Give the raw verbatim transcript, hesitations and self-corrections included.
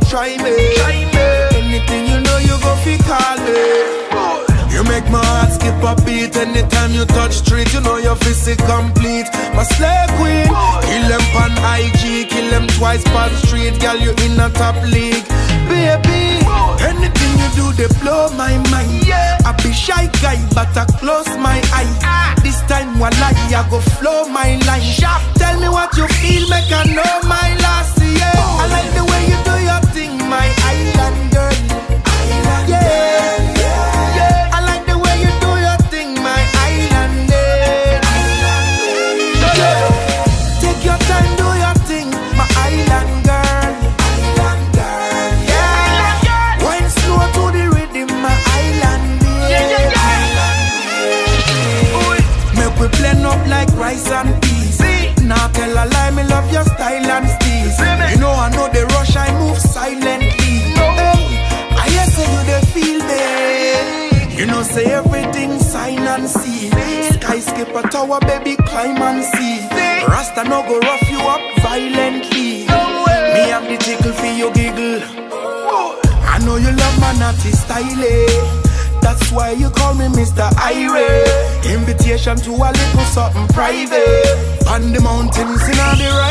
try me. Anything you know, you go fi call me. You make my heart skip a beat. Anytime you touch street, you know your physique complete. My slave queen, kill them pan I G, kill them twice pan street. Girl, you in a top league. Baby, anything you do, they blow my mind. I be shy guy, but I close my eye. This time, wallahi, I go flow my line. Tell me what you feel, make I know my last, yeah. I like the way you do your thing, my island girl. Yeah, yeah. I like the way you do your thing, my island girl. Yeah. Take your time, do your thing, my island girl. Island girl, yeah. Wine slow to the rhythm, my island girl. Yeah, yeah, yeah. Make we blend up like rice and peas. Now tell a lie, me love your style and steez. You know I know the rush, I move silently. Hey, I hear say you they feel me. You know say everything sign and see. Skyscraper tower, baby, climb and see. Rasta no go rough you up violently. Me have the tickle for your giggle. I know you love my naughty style. That's why you call me Mister Irie. Invitation to a little something private. On the mountains in all the